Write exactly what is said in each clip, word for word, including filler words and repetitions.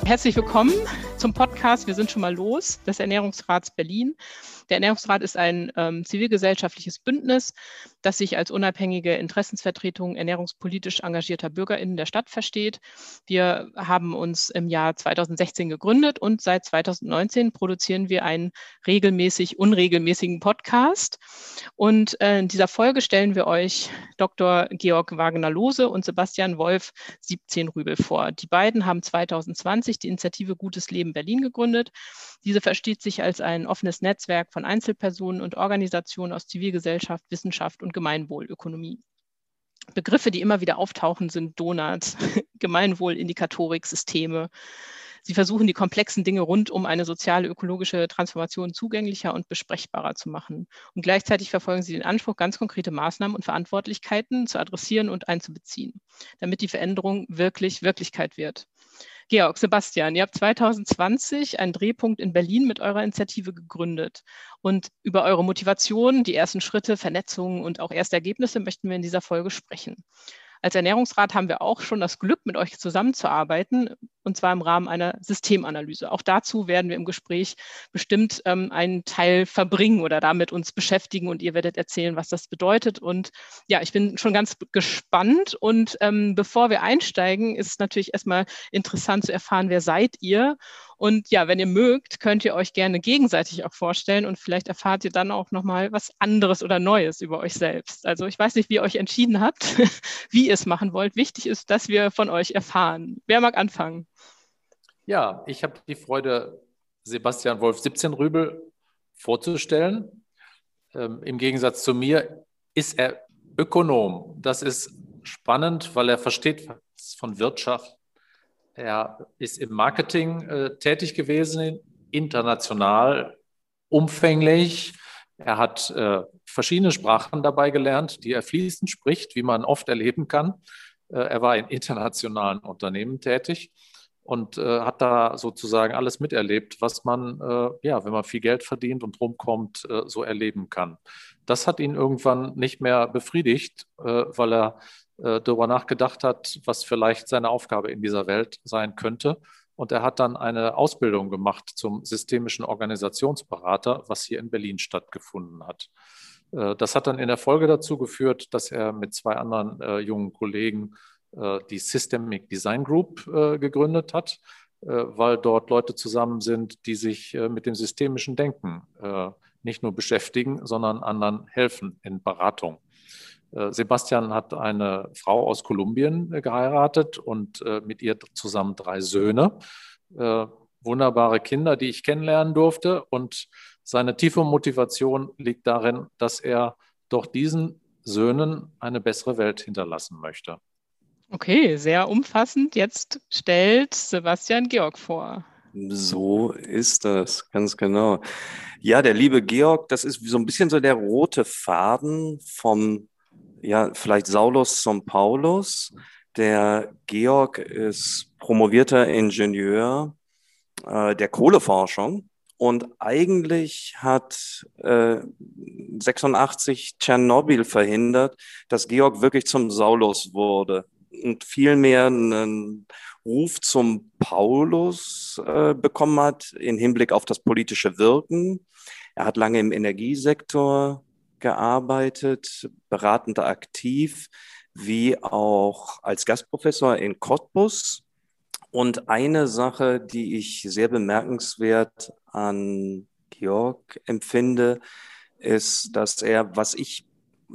Herzlich willkommen zum Podcast Wir sind schon mal los des Ernährungsrats Berlin. Der Ernährungsrat ist ein ähm, zivilgesellschaftliches Bündnis, das sich als unabhängige Interessensvertretung ernährungspolitisch engagierter BürgerInnen der Stadt versteht. Wir haben uns im Jahr zweitausendsechzehn gegründet und seit zweitausendneunzehn produzieren wir einen regelmäßig unregelmäßigen Podcast. Und äh, in dieser Folge stellen wir euch Doktor Georg Wagner-Lohse und Sebastian Wolf siebzehn Rübel vor. Die beiden haben zweitausendzwanzig die Initiative Gutes Leben Berlin gegründet. Diese versteht sich als ein offenes Netzwerk von Einzelpersonen und Organisationen aus Zivilgesellschaft, Wissenschaft und Gemeinwohlökonomie. Begriffe, die immer wieder auftauchen, sind Donut, Gemeinwohl, Indikatorik, Systeme. Sie versuchen, die komplexen Dinge rund um eine soziale, ökologische Transformation zugänglicher und besprechbarer zu machen. Und gleichzeitig verfolgen sie den Anspruch, ganz konkrete Maßnahmen und Verantwortlichkeiten zu adressieren und einzubeziehen, damit die Veränderung wirklich Wirklichkeit wird. Georg, Sebastian, ihr habt zweitausendzwanzig einen Drehpunkt in Berlin mit eurer Initiative gegründet. Und über eure Motivation, die ersten Schritte, Vernetzungen und auch erste Ergebnisse möchten wir in dieser Folge sprechen. Als Ernährungsrat haben wir auch schon das Glück, mit euch zusammenzuarbeiten, und zwar im Rahmen einer Systemanalyse. Auch dazu werden wir im Gespräch bestimmt ähm, einen Teil verbringen oder damit uns beschäftigen, und ihr werdet erzählen, was das bedeutet. Und ja, ich bin schon ganz gespannt. Und ähm, bevor wir einsteigen, ist es natürlich erstmal interessant zu erfahren, wer seid ihr? Und ja, wenn ihr mögt, könnt ihr euch gerne gegenseitig auch vorstellen, und vielleicht erfahrt ihr dann auch nochmal was anderes oder Neues über euch selbst. Also ich weiß nicht, wie ihr euch entschieden habt, wie ihr es machen wollt. Wichtig ist, dass wir von euch erfahren. Wer mag anfangen? Ja, ich habe die Freude, Sebastian Wolf siebzehn Rübel vorzustellen. Ähm, im Gegensatz zu mir ist er Ökonom. Das ist spannend, weil er versteht was von Wirtschaft. Er ist im Marketing äh, tätig gewesen, international, umfänglich. Er hat äh, verschiedene Sprachen dabei gelernt, die er fließend spricht, wie man oft erleben kann. Äh, er war in internationalen Unternehmen tätig und äh, hat da sozusagen alles miterlebt, was man, äh, ja, wenn man viel Geld verdient und rumkommt, äh, so erleben kann. Das hat ihn irgendwann nicht mehr befriedigt, äh, weil er äh, darüber nachgedacht hat, was vielleicht seine Aufgabe in dieser Welt sein könnte. Und er hat dann eine Ausbildung gemacht zum systemischen Organisationsberater, was hier in Berlin stattgefunden hat. Äh, das hat dann in der Folge dazu geführt, dass er mit zwei anderen äh, jungen Kollegen die Systemic Design Group äh, gegründet hat, äh, weil dort Leute zusammen sind, die sich äh, mit dem systemischen Denken äh, nicht nur beschäftigen, sondern anderen helfen in Beratung. Äh, Sebastian hat eine Frau aus Kolumbien äh, geheiratet und äh, mit ihr zusammen drei Söhne. Äh, wunderbare Kinder, die ich kennenlernen durfte. Und seine tiefe Motivation liegt darin, dass er doch diesen Söhnen eine bessere Welt hinterlassen möchte. Okay, sehr umfassend. Jetzt stellt Sebastian Georg vor. So ist das, ganz genau. Ja, der liebe Georg, das ist so ein bisschen so der rote Faden vom, ja, vielleicht Saulus zum Paulus. Der Georg ist promovierter Ingenieur äh, der Kohleforschung. Und eigentlich hat äh, sechsundachtzig Tschernobyl verhindert, dass Georg wirklich zum Saulus wurde und vielmehr einen Ruf zum Paulus äh, bekommen hat im Hinblick auf das politische Wirken. Er hat lange im Energiesektor gearbeitet, beratend aktiv, wie auch als Gastprofessor in Cottbus. Und eine Sache, die ich sehr bemerkenswert an Georg empfinde, ist, dass er, was ich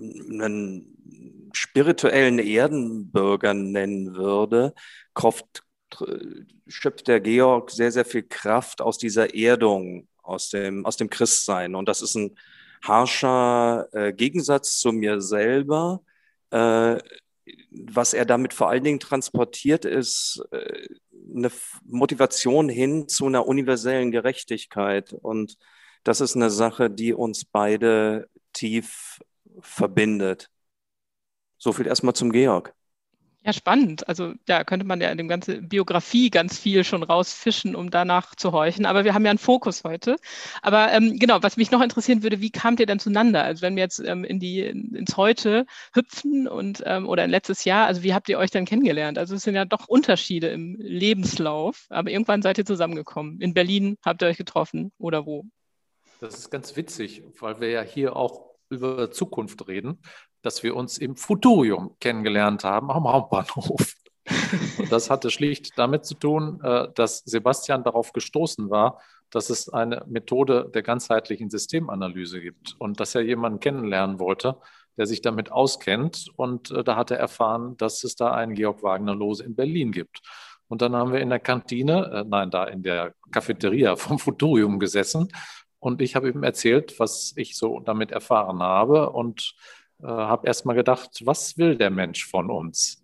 einen spirituellen Erdenbürger nennen würde, kauft, schöpft der Georg sehr, sehr viel Kraft aus dieser Erdung, aus dem, aus dem Christsein. Und das ist ein harscher äh, Gegensatz zu mir selber. Äh, was er damit vor allen Dingen transportiert, ist äh, eine Motivation hin zu einer universellen Gerechtigkeit. Und das ist eine Sache, die uns beide tief verbindet. So viel erstmal zum Georg. Ja, spannend. Also da könnte man ja in dem ganzen Biografie ganz viel schon rausfischen, um danach zu horchen. Aber wir haben ja einen Fokus heute. Aber ähm, genau, was mich noch interessieren würde, wie kamt ihr denn zueinander? Also wenn wir jetzt ähm, in die, ins Heute hüpfen und ähm, oder in letztes Jahr, also wie habt ihr euch denn kennengelernt? Also es sind ja doch Unterschiede im Lebenslauf, aber irgendwann seid ihr zusammengekommen. In Berlin habt ihr euch getroffen oder wo? Das ist ganz witzig, weil wir ja hier auch über Zukunft reden, dass wir uns im Futurium kennengelernt haben am Hauptbahnhof. Und das hatte schlicht damit zu tun, äh, dass Sebastian darauf gestoßen war, dass es eine Methode der ganzheitlichen Systemanalyse gibt und dass er jemanden kennenlernen wollte, der sich damit auskennt. Und äh, da hat er erfahren, dass es da einen Georg Wagner-Lose in Berlin gibt. Und dann haben wir in der Kantine, äh, nein, da in der Cafeteria vom Futurium gesessen. Und ich habe ihm erzählt, was ich so damit erfahren habe und äh, habe erst mal gedacht, was will der Mensch von uns?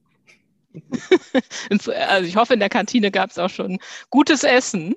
Also ich hoffe, in der Kantine gab es auch schon gutes Essen.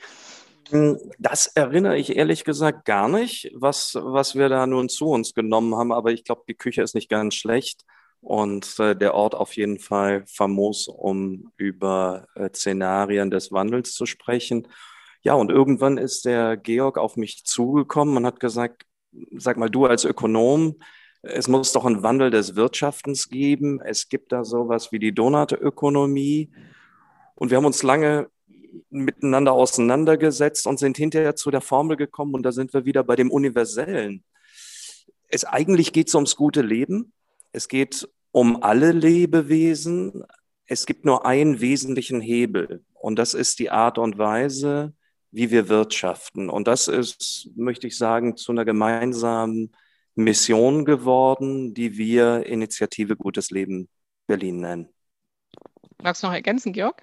Das erinnere ich ehrlich gesagt gar nicht, was, was wir da nun zu uns genommen haben. Aber ich glaube, die Küche ist nicht ganz schlecht und äh, der Ort auf jeden Fall famos, um über äh, Szenarien des Wandels zu sprechen. Ja, und irgendwann ist der Georg auf mich zugekommen und hat gesagt, sag mal, du als Ökonom, es muss doch einen Wandel des Wirtschaftens geben. Es gibt da sowas wie die Donutökonomie. Und wir haben uns lange miteinander auseinandergesetzt und sind hinterher zu der Formel gekommen. Und da sind wir wieder bei dem Universellen. Es, eigentlich geht es ums gute Leben. Es geht um alle Lebewesen. Es gibt nur einen wesentlichen Hebel. Und das ist die Art und Weise, wie wir wirtschaften. Und das ist, möchte ich sagen, zu einer gemeinsamen Mission geworden, die wir Initiative Gutes Leben Berlin nennen. Magst du noch ergänzen, Georg?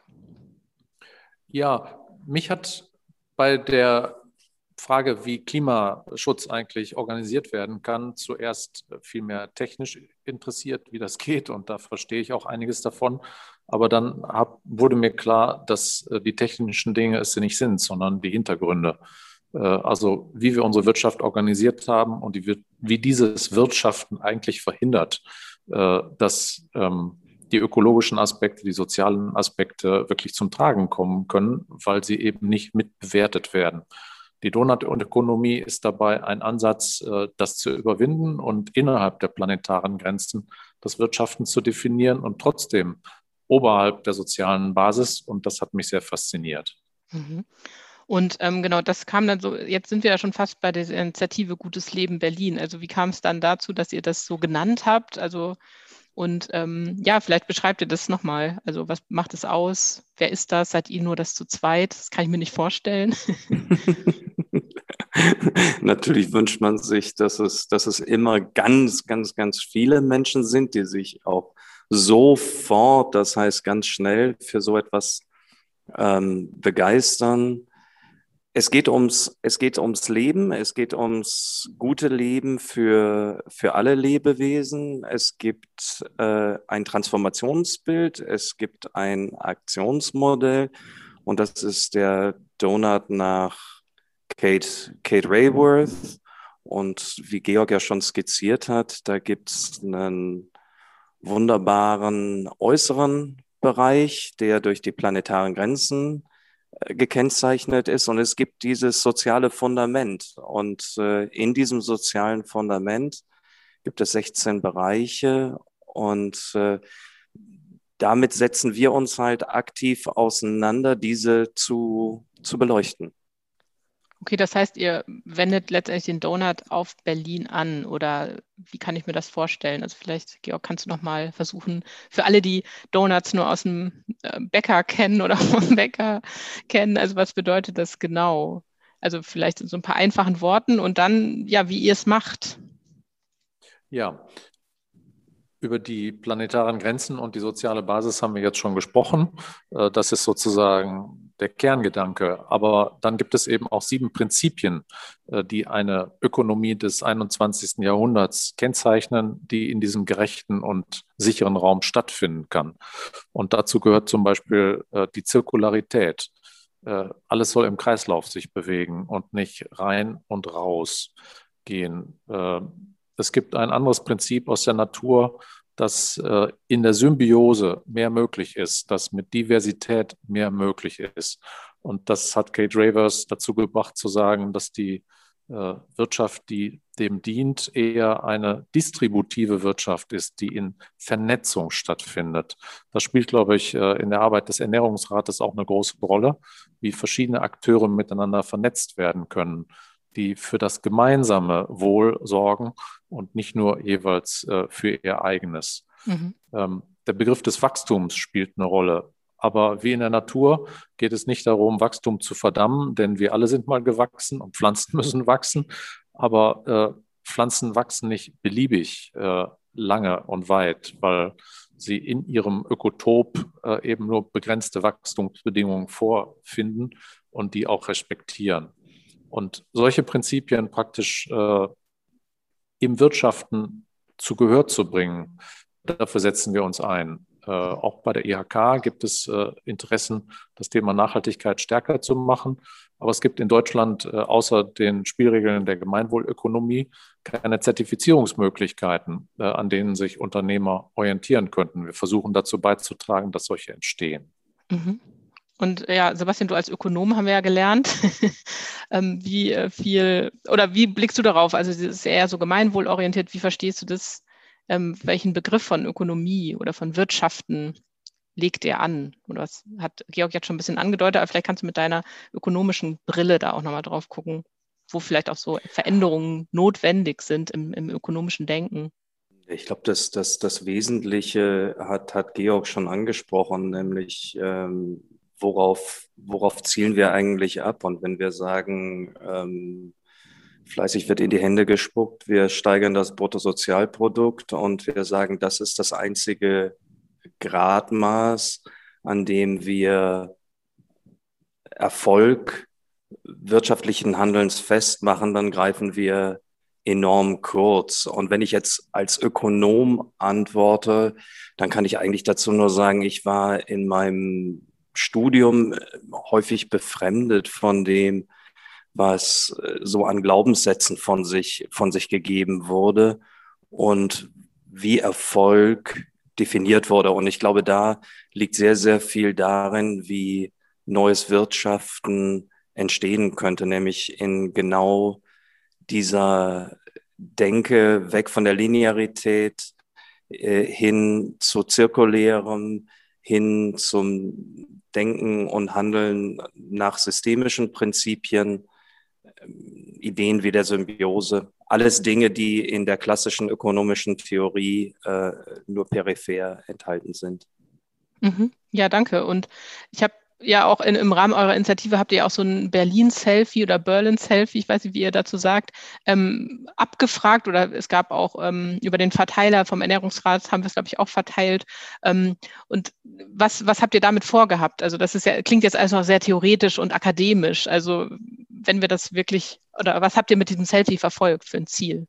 Ja, mich hat bei der Frage, wie Klimaschutz eigentlich organisiert werden kann, zuerst viel mehr technisch interessiert, wie das geht. Und da verstehe ich auch einiges davon. Aber dann hab, wurde mir klar, dass die technischen Dinge es nicht sind, sondern die Hintergründe. Also wie wir unsere Wirtschaft organisiert haben und die, wie dieses Wirtschaften eigentlich verhindert, dass die ökologischen Aspekte, die sozialen Aspekte wirklich zum Tragen kommen können, weil sie eben nicht mitbewertet werden. Die Donutökonomie ist dabei ein Ansatz, das zu überwinden und innerhalb der planetaren Grenzen das Wirtschaften zu definieren und trotzdem oberhalb der sozialen Basis. Und das hat mich sehr fasziniert. Mhm. Und ähm, genau, das kam dann so, jetzt sind wir ja schon fast bei der Initiative Gutes Leben Berlin. Also wie kam es dann dazu, dass ihr das so genannt habt? Also und ähm, ja, vielleicht beschreibt ihr das nochmal. Also was macht es aus? Wer ist das? Seid ihr nur das zu zweit? Das kann ich mir nicht vorstellen. Natürlich wünscht man sich, dass es, dass es immer ganz, ganz, ganz viele Menschen sind, die sich auch sofort, das heißt ganz schnell, für so etwas ähm, begeistern. Es geht ums, es geht ums Leben, es geht ums gute Leben für, für alle Lebewesen. Es gibt äh, ein Transformationsbild, es gibt ein Aktionsmodell und das ist der Donut nach Kate, Kate Raworth. Und wie Georg ja schon skizziert hat, da gibt es einen wunderbaren äußeren Bereich, der durch die planetaren Grenzen gekennzeichnet ist und es gibt dieses soziale Fundament und äh, in diesem sozialen Fundament gibt es sechzehn Bereiche und äh, damit setzen wir uns halt aktiv auseinander, diese zu, zu beleuchten. Okay, das heißt, ihr wendet letztendlich den Donut auf Berlin an oder wie kann ich mir das vorstellen? Also vielleicht, Georg, kannst du noch mal versuchen, für alle, die Donuts nur aus dem Bäcker kennen oder vom Bäcker kennen, also was bedeutet das genau? Also vielleicht in so ein paar einfachen Worten und dann, ja, wie ihr es macht. Ja, über die planetaren Grenzen und die soziale Basis haben wir jetzt schon gesprochen. Das ist sozusagen der Kerngedanke. Aber dann gibt es eben auch sieben Prinzipien, die eine Ökonomie des einundzwanzigsten Jahrhunderts kennzeichnen, die in diesem gerechten und sicheren Raum stattfinden kann. Und dazu gehört zum Beispiel die Zirkularität. Alles soll im Kreislauf sich bewegen und nicht rein und raus gehen. Es gibt ein anderes Prinzip aus der Natur, dass äh, in der Symbiose mehr möglich ist, dass mit Diversität mehr möglich ist. Und das hat Kate Raworth dazu gebracht zu sagen, dass die äh, Wirtschaft, die dem dient, eher eine distributive Wirtschaft ist, die in Vernetzung stattfindet. Das spielt, glaube ich, äh, in der Arbeit des Ernährungsrates auch eine große Rolle, wie verschiedene Akteure miteinander vernetzt werden können, die für das gemeinsame Wohl sorgen und nicht nur jeweils äh, für ihr eigenes. Mhm. Ähm, der Begriff des Wachstums spielt eine Rolle. Aber wie in der Natur geht es nicht darum, Wachstum zu verdammen, denn wir alle sind mal gewachsen und Pflanzen müssen wachsen. Aber äh, Pflanzen wachsen nicht beliebig äh, lange und weit, weil sie in ihrem Ökotop äh, eben nur begrenzte Wachstumsbedingungen vorfinden und die auch respektieren. Und solche Prinzipien praktisch äh, im Wirtschaften zu Gehör zu bringen, dafür setzen wir uns ein. Äh, auch bei der I H K gibt es äh, Interessen, das Thema Nachhaltigkeit stärker zu machen. Aber es gibt in Deutschland äh, außer den Spielregeln der Gemeinwohlökonomie keine Zertifizierungsmöglichkeiten, äh, an denen sich Unternehmer orientieren könnten. Wir versuchen dazu beizutragen, dass solche entstehen. Mhm. Und ja, Sebastian, du als Ökonom haben wir ja gelernt, ähm, wie viel oder wie blickst du darauf? Also es ist eher so gemeinwohlorientiert. Wie verstehst du das? Ähm, welchen Begriff von Ökonomie oder von Wirtschaften legt er an? Oder was hat Georg jetzt schon ein bisschen angedeutet, aber vielleicht kannst du mit deiner ökonomischen Brille da auch nochmal drauf gucken, wo vielleicht auch so Veränderungen notwendig sind im, im ökonomischen Denken. Ich glaube, das, das, das Wesentliche hat, hat Georg schon angesprochen, nämlich ähm, worauf, worauf zielen wir eigentlich ab? Und wenn wir sagen, ähm, fleißig wird in die Hände gespuckt, wir steigern das Bruttosozialprodukt und wir sagen, das ist das einzige Gradmaß, an dem wir Erfolg wirtschaftlichen Handelns festmachen, dann greifen wir enorm kurz. Und wenn ich jetzt als Ökonom antworte, dann kann ich eigentlich dazu nur sagen, ich war in meinem Studium häufig befremdet von dem, was so an Glaubenssätzen von sich, von sich gegeben wurde und wie Erfolg definiert wurde. Und ich glaube, da liegt sehr, sehr viel darin, wie neues Wirtschaften entstehen könnte, nämlich in genau dieser Denke weg von der Linearität äh, hin zu zirkulärem, hin zum Denken und Handeln nach systemischen Prinzipien, äh, Ideen wie der Symbiose. Alles Dinge, die in der klassischen ökonomischen Theorie äh, nur peripher enthalten sind. Mhm. Ja, danke. Und ich habe ja auch in, im Rahmen eurer Initiative habt ihr auch so ein Berlin-Selfie oder Berlin-Selfie, ich weiß nicht, wie ihr dazu sagt, ähm, abgefragt oder es gab auch ähm, über den Verteiler vom Ernährungsrat, haben wir es, glaube ich, auch verteilt. Ähm, und was, was habt ihr damit vorgehabt? Also das ist ja, klingt jetzt alles noch sehr theoretisch und akademisch. Also wenn wir das wirklich, oder was habt ihr mit diesem Selfie verfolgt für ein Ziel?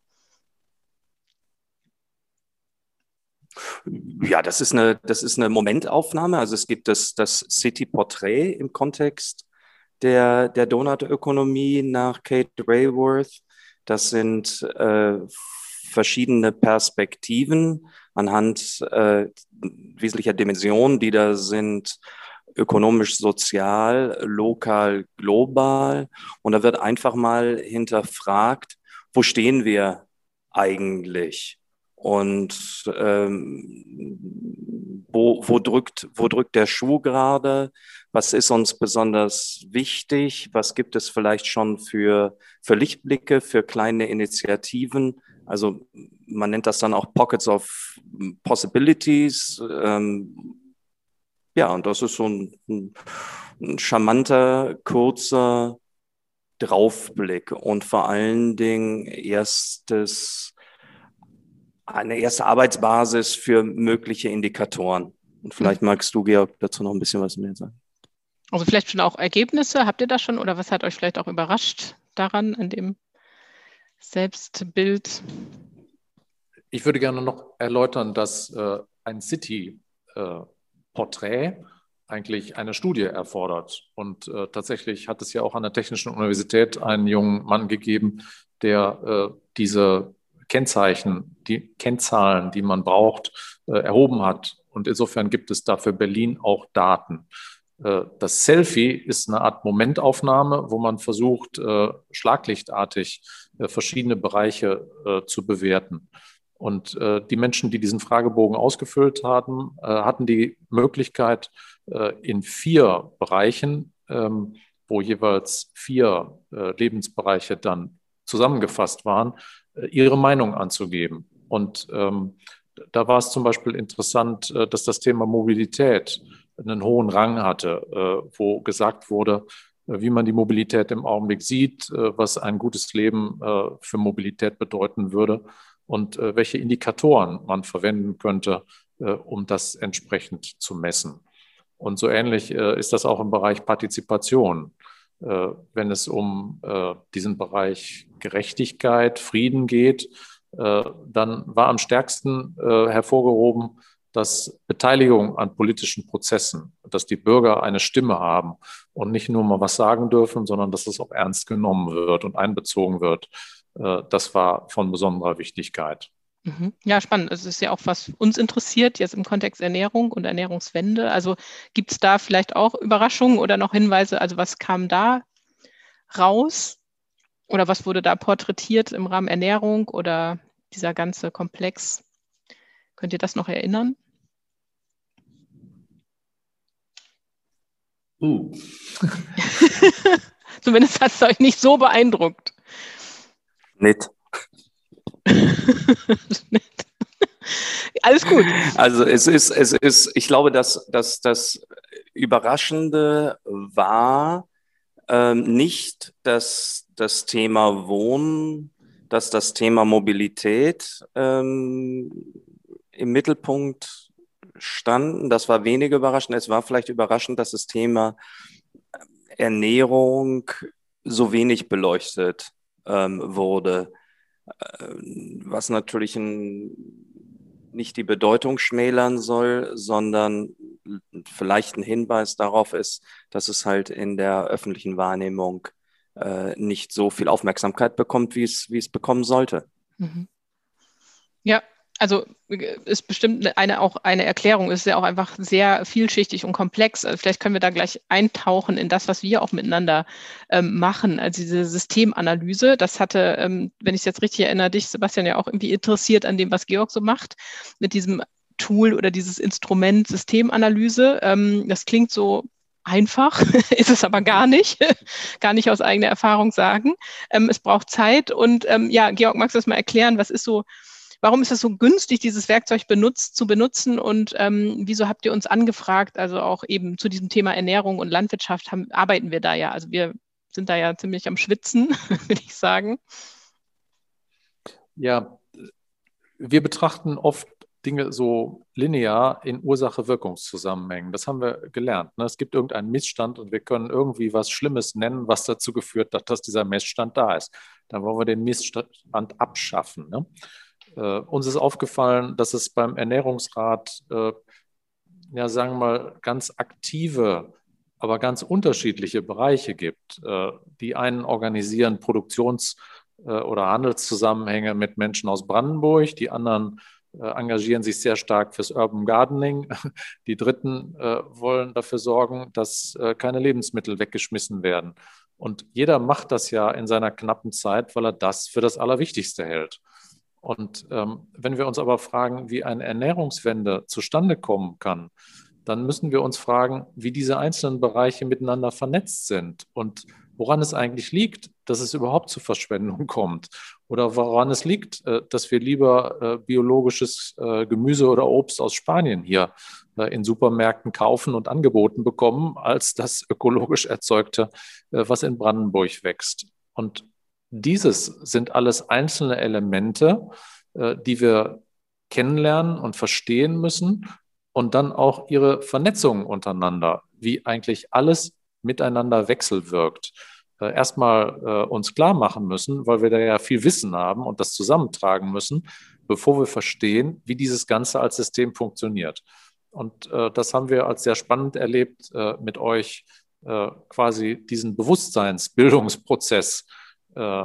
Ja, das ist eine, das ist eine Momentaufnahme. Also es gibt das, das City-Portrait im Kontext der, der Donutökonomie nach Kate Raworth. Das sind äh, verschiedene Perspektiven anhand äh, wesentlicher Dimensionen, die da sind: ökonomisch, sozial, lokal, global. Und da wird einfach mal hinterfragt, wo stehen wir eigentlich? Und ähm, wo, wo, drückt, wo drückt der Schuh gerade? Was ist uns besonders wichtig? Was gibt es vielleicht schon für, für Lichtblicke, für kleine Initiativen? Also man nennt das dann auch Pockets of Possibilities. Ähm, ja, und das ist so ein, ein, ein charmanter, kurzer Draufblick und vor allen Dingen erstes eine erste Arbeitsbasis für mögliche Indikatoren. Und vielleicht magst du, Georg, dazu noch ein bisschen was mehr sagen. Also vielleicht schon auch Ergebnisse, habt ihr das schon oder was hat euch vielleicht auch überrascht daran, an dem Selbstbild? Ich würde gerne noch erläutern, dass äh, ein City-Porträt äh, eigentlich eine Studie erfordert. Und äh, tatsächlich hat es ja auch an der Technischen Universität einen jungen Mann gegeben, der äh, diese Kennzeichen, die Kennzahlen, die man braucht, äh, erhoben hat. Und insofern gibt es da für Berlin auch Daten. Äh, das Selfie ist eine Art Momentaufnahme, wo man versucht, äh, schlaglichtartig äh, verschiedene Bereiche äh, zu bewerten. Und äh, die Menschen, die diesen Fragebogen ausgefüllt haben, äh, hatten die Möglichkeit, äh, in vier Bereichen, ähm, wo jeweils vier äh, Lebensbereiche dann zusammengefasst waren, äh, ihre Meinung anzugeben. Und ähm, da war es zum Beispiel interessant, äh, dass das Thema Mobilität einen hohen Rang hatte, äh, wo gesagt wurde, äh, wie man die Mobilität im Augenblick sieht, äh, was ein gutes Leben äh, für Mobilität bedeuten würde und äh, welche Indikatoren man verwenden könnte, äh, um das entsprechend zu messen. Und so ähnlich äh, ist das auch im Bereich Partizipation. Äh, wenn es um äh, diesen Bereich Gerechtigkeit, Frieden geht, äh, dann war am stärksten äh, hervorgehoben, dass Beteiligung an politischen Prozessen, dass die Bürger eine Stimme haben und nicht nur mal was sagen dürfen, sondern dass es auch ernst genommen wird und einbezogen wird. Das war von besonderer Wichtigkeit. Ja, spannend. Es ist ja auch, was uns interessiert, jetzt im Kontext Ernährung und Ernährungswende. Also gibt es da vielleicht auch Überraschungen oder noch Hinweise? Also was kam da raus oder was wurde da porträtiert im Rahmen Ernährung oder dieser ganze Komplex? Könnt ihr das noch erinnern? Uh. Zumindest hat es euch nicht so beeindruckt. Nicht. Alles gut. Also es ist, es ist, ich glaube, dass, dass das Überraschende war ähm, nicht, dass das Thema Wohnen, dass das Thema Mobilität ähm, im Mittelpunkt standen. Das war weniger überraschend. Es war vielleicht überraschend, dass das Thema Ernährung so wenig beleuchtet ähm, wurde, äh, was natürlich ein, nicht die Bedeutung schmälern soll, sondern vielleicht ein Hinweis darauf ist, dass es halt in der öffentlichen Wahrnehmung äh, nicht so viel Aufmerksamkeit bekommt, wie es, wie es bekommen sollte. Mhm. Ja, also ist bestimmt eine, auch eine Erklärung, ist ja auch einfach sehr vielschichtig und komplex. Also vielleicht können wir da gleich eintauchen in das, was wir auch miteinander ähm, machen. Also diese Systemanalyse, das hatte, ähm, wenn ich es jetzt richtig erinnere, dich, Sebastian, ja auch irgendwie interessiert an dem, was Georg so macht, mit diesem Tool oder dieses Instrument Systemanalyse. Ähm, das klingt so einfach, ist es aber gar nicht, gar nicht aus eigener Erfahrung sagen. Ähm, es braucht Zeit und ähm, ja, Georg, magst du das mal erklären, was ist so, warum ist es so günstig, dieses Werkzeug benutzt, zu benutzen und ähm, wieso habt ihr uns angefragt? Also auch eben zu diesem Thema Ernährung und Landwirtschaft haben, arbeiten wir da ja. Also wir sind da ja ziemlich am Schwitzen, würde ich sagen. Ja, wir betrachten oft Dinge so linear in Ursache-Wirkungszusammenhängen. Das haben wir gelernt. Ne? Es gibt irgendeinen Missstand und wir können irgendwie was Schlimmes nennen, was dazu geführt hat, dass dieser Missstand da ist. Dann wollen wir den Missstand abschaffen. Ne? Äh, uns ist aufgefallen, dass es beim Ernährungsrat, äh, ja, sagen wir mal, ganz aktive, aber ganz unterschiedliche Bereiche gibt. Äh, die einen organisieren Produktions- äh, oder Handelszusammenhänge mit Menschen aus Brandenburg, die anderen äh, engagieren sich sehr stark fürs Urban Gardening. Die Dritten äh, wollen dafür sorgen, dass äh, keine Lebensmittel weggeschmissen werden. Und jeder macht das ja in seiner knappen Zeit, weil er das für das Allerwichtigste hält. Und ähm, wenn wir uns aber fragen, wie eine Ernährungswende zustande kommen kann, dann müssen wir uns fragen, wie diese einzelnen Bereiche miteinander vernetzt sind und woran es eigentlich liegt, dass es überhaupt zu Verschwendung kommt oder woran es liegt, äh, dass wir lieber äh, biologisches äh, Gemüse oder Obst aus Spanien hier äh, in Supermärkten kaufen und angeboten bekommen, als das ökologisch erzeugte, äh, was in Brandenburg wächst. Und dieses sind alles einzelne Elemente, äh, die wir kennenlernen und verstehen müssen und dann auch ihre Vernetzung untereinander, wie eigentlich alles miteinander wechselwirkt. Äh, erstmal äh, uns klar machen müssen, weil wir da ja viel Wissen haben und das zusammentragen müssen, bevor wir verstehen, wie dieses Ganze als System funktioniert. Und äh, das haben wir als sehr spannend erlebt, äh, mit euch äh, quasi diesen Bewusstseinsbildungsprozess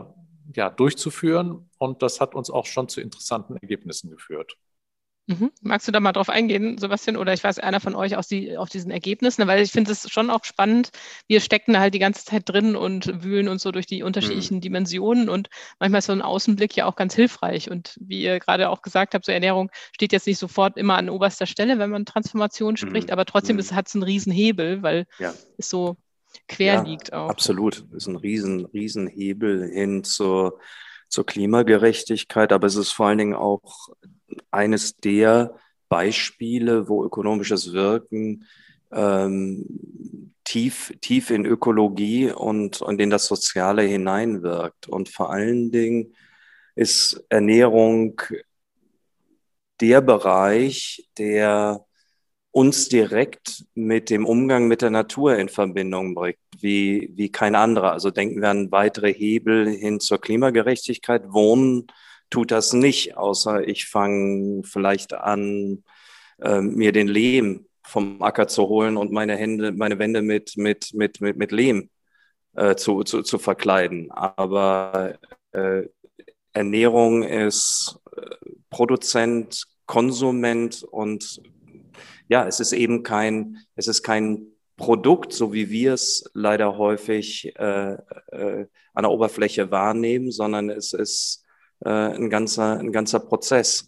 ja, durchzuführen. Und das hat uns auch schon zu interessanten Ergebnissen geführt. Mhm. Magst du da mal drauf eingehen, Sebastian? Oder ich weiß, einer von euch aus die, auf diesen Ergebnissen, weil ich finde es schon auch spannend. Wir stecken da halt die ganze Zeit drin und wühlen uns so durch die unterschiedlichen mhm. Dimensionen und manchmal ist so ein Außenblick ja auch ganz hilfreich. Und wie ihr gerade auch gesagt habt, so Ernährung steht jetzt nicht sofort immer an oberster Stelle, wenn man Transformation spricht, mhm. aber trotzdem mhm. hat es einen riesen Hebel, weil ja. es so quer ja, liegt auch. Absolut, es ist ein riesen, riesen Hebel hin zur, zur Klimagerechtigkeit, aber es ist vor allen Dingen auch eines der Beispiele, wo ökonomisches Wirken ähm, tief, tief in Ökologie und, und in das Soziale hineinwirkt. Und vor allen Dingen ist Ernährung der Bereich, der uns direkt mit dem Umgang mit der Natur in Verbindung bringt, wie, wie kein anderer. Also denken wir an weitere Hebel hin zur Klimagerechtigkeit. Wohnen tut das nicht, außer ich fange vielleicht an, äh, mir den Lehm vom Acker zu holen und meine Hände, meine Wände mit, mit, mit, mit, mit Lehm äh, zu, zu, zu verkleiden. Aber äh, Ernährung ist äh, Produzent, Konsument und ja, es ist eben kein, es ist kein Produkt, so wie wir es leider häufig äh, äh, an der Oberfläche wahrnehmen, sondern es ist ein ganzer, ein ganzer Prozess.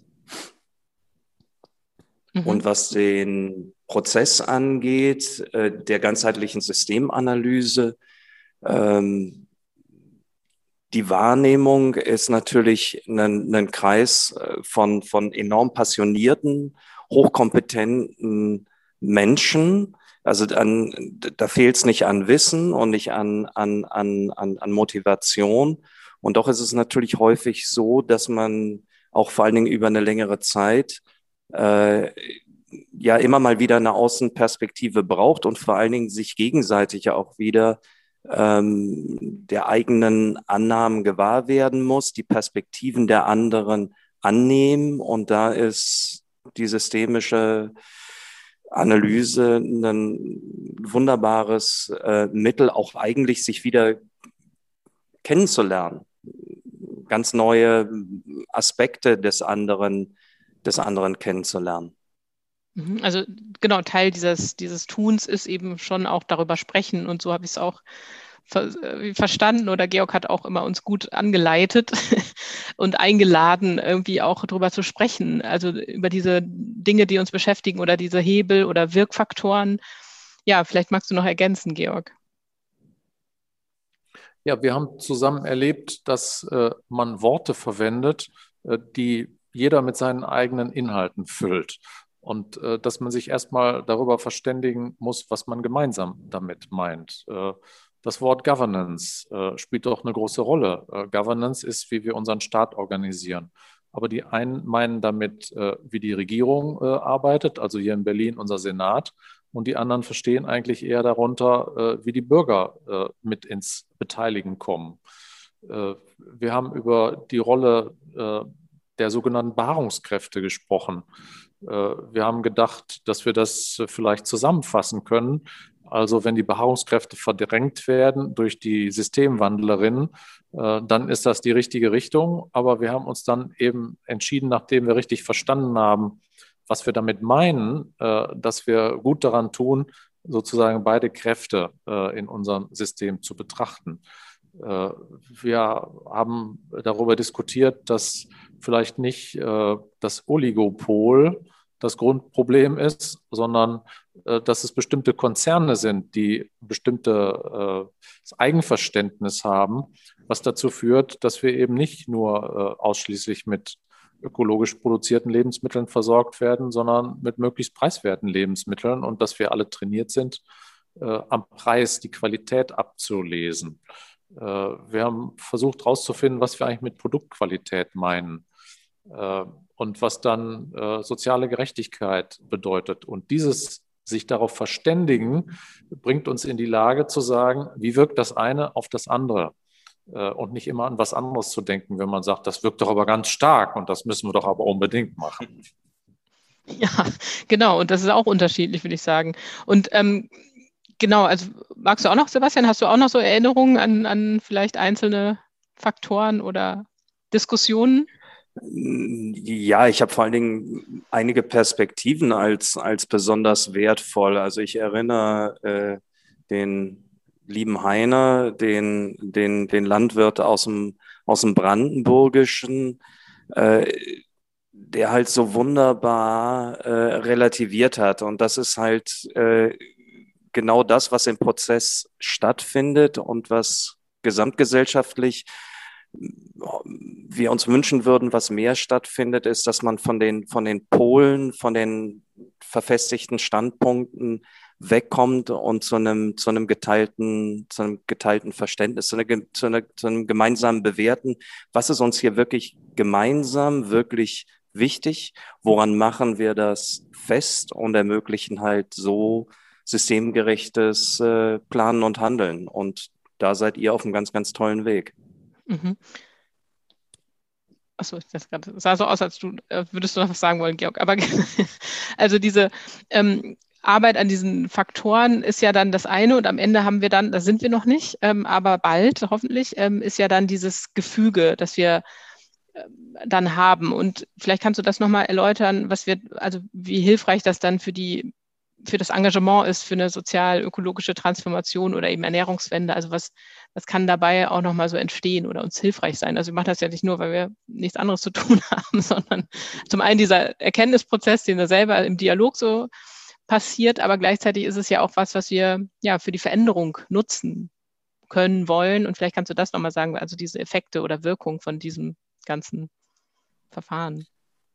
Mhm. Und was den Prozess angeht, äh, der ganzheitlichen Systemanalyse, ähm, die Wahrnehmung ist natürlich ein, ein Kreis von, von enorm passionierten, hochkompetenten Menschen. Also an, da fehlt es nicht an Wissen und nicht an, an, an, an Motivation. Und doch ist es natürlich häufig so, dass man auch vor allen Dingen über eine längere Zeit äh, ja immer mal wieder eine Außenperspektive braucht und vor allen Dingen sich gegenseitig ja auch wieder ähm, der eigenen Annahmen gewahr werden muss, die Perspektiven der anderen annehmen. Und da ist die systemische Analyse ein wunderbares äh, Mittel, auch eigentlich sich wieder kennenzulernen, ganz neue Aspekte des anderen, des anderen kennenzulernen. Also genau, Teil dieses, dieses Tuns ist eben schon auch darüber sprechen und so habe ich es auch ver verstanden oder Georg hat auch immer uns gut angeleitet und eingeladen, irgendwie auch darüber zu sprechen, also über diese Dinge, die uns beschäftigen oder diese Hebel oder Wirkfaktoren. Ja, vielleicht magst du noch ergänzen, Georg. Ja, wir haben zusammen erlebt, dass äh, man Worte verwendet, äh, die jeder mit seinen eigenen Inhalten füllt. Und äh, dass man sich erstmal darüber verständigen muss, was man gemeinsam damit meint. Äh, das Wort Governance äh, spielt doch eine große Rolle. Äh, Governance ist, wie wir unseren Staat organisieren. Aber die einen meinen damit, äh, wie die Regierung äh, arbeitet, also hier in Berlin unser Senat. Und die anderen verstehen eigentlich eher darunter, äh, wie die Bürger äh, mit ins Beteiligen kommen. Äh, wir haben über die Rolle äh, der sogenannten Beharrungskräfte gesprochen. Äh, wir haben gedacht, dass wir das vielleicht zusammenfassen können. Also wenn die Beharrungskräfte verdrängt werden durch die Systemwandlerinnen, äh, dann ist das die richtige Richtung. Aber wir haben uns dann eben entschieden, nachdem wir richtig verstanden haben, was wir damit meinen, äh, dass wir gut daran tun, sozusagen beide Kräfte äh, in unserem System zu betrachten. Äh, wir haben darüber diskutiert, dass vielleicht nicht äh, das Oligopol das Grundproblem ist, sondern äh, dass es bestimmte Konzerne sind, die bestimmtes äh, Eigenverständnis haben, was dazu führt, dass wir eben nicht nur äh, ausschließlich mit ökologisch produzierten Lebensmitteln versorgt werden, sondern mit möglichst preiswerten Lebensmitteln und dass wir alle trainiert sind, äh, am Preis die Qualität abzulesen. Äh, wir haben versucht herauszufinden, was wir eigentlich mit Produktqualität meinen äh, und was dann äh, soziale Gerechtigkeit bedeutet. Und dieses sich darauf verständigen, bringt uns in die Lage zu sagen, wie wirkt das eine auf das andere? Und nicht immer an was anderes zu denken, wenn man sagt, das wirkt doch aber ganz stark und das müssen wir doch aber unbedingt machen. Ja, genau. Und das ist auch unterschiedlich, würde ich sagen. Und ähm, genau, also magst du auch noch, Sebastian, hast du auch noch so Erinnerungen an, an vielleicht einzelne Faktoren oder Diskussionen? Ja, ich habe vor allen Dingen einige Perspektiven als, als besonders wertvoll. Also ich erinnere äh, den lieben Heiner, den, den, den Landwirt aus dem, aus dem Brandenburgischen, äh, der halt so wunderbar äh, relativiert hat. Und das ist halt äh, genau das, was im Prozess stattfindet und was gesamtgesellschaftlich wir uns wünschen würden, was mehr stattfindet, ist, dass man von den, von den Polen, von den verfestigten Standpunkten wegkommt und zu einem, zu einem geteilten, zu einem geteilten Verständnis, zu, einer, zu, einer, zu einem gemeinsamen Bewerten. Was ist uns hier wirklich gemeinsam, wirklich wichtig? Woran machen wir das fest und ermöglichen halt so systemgerechtes äh, Planen und Handeln? Und da seid ihr auf einem ganz, ganz tollen Weg. Mhm. Achso, das sah so aus, als du äh, würdest du noch was sagen wollen, Georg. Aber also diese ähm, Arbeit an diesen Faktoren ist ja dann das eine und am Ende haben wir dann, da sind wir noch nicht, ähm, aber bald hoffentlich, ähm, ist ja dann dieses Gefüge, das wir ähm, dann haben. Und vielleicht kannst du das nochmal erläutern, was wir, also wie hilfreich das dann für die für das Engagement ist, für eine sozial-ökologische Transformation oder eben Ernährungswende. Also was, was kann dabei auch nochmal so entstehen oder uns hilfreich sein? Also wir machen das ja nicht nur, weil wir nichts anderes zu tun haben, sondern zum einen dieser Erkenntnisprozess, den da selber im Dialog so passiert, aber gleichzeitig ist es ja auch was, was wir ja für die Veränderung nutzen können, wollen. Und vielleicht kannst du das nochmal sagen, also diese Effekte oder Wirkung von diesem ganzen Verfahren.